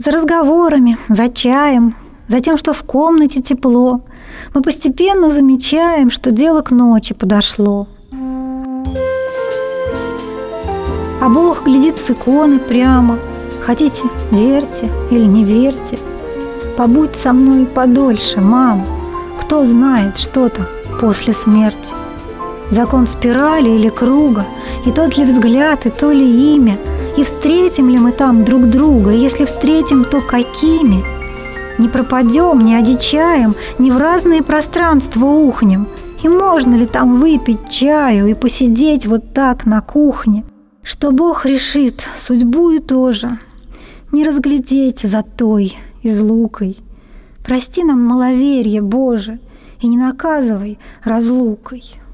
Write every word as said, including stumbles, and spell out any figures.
За разговорами, за чаем, за тем, что в комнате тепло, мы постепенно замечаем, что дело к ночи подошло. А Бог глядит с иконы прямо. Хотите, верьте или не верьте. Побудь со мной подольше, мам. Кто знает, что там после смерти. Закон спирали или круга, и тот ли взгляд, и то ли имя, и встретим ли мы там друг друга, и если встретим, то какими? Не пропадем, не одичаем, не в разные пространства ухнем. И можно ли там выпить чаю и посидеть вот так на кухне? Что Бог решит, судьбу тоже не разглядеть за той излукой. Прости нам маловерье, Боже, и не наказывай разлукой.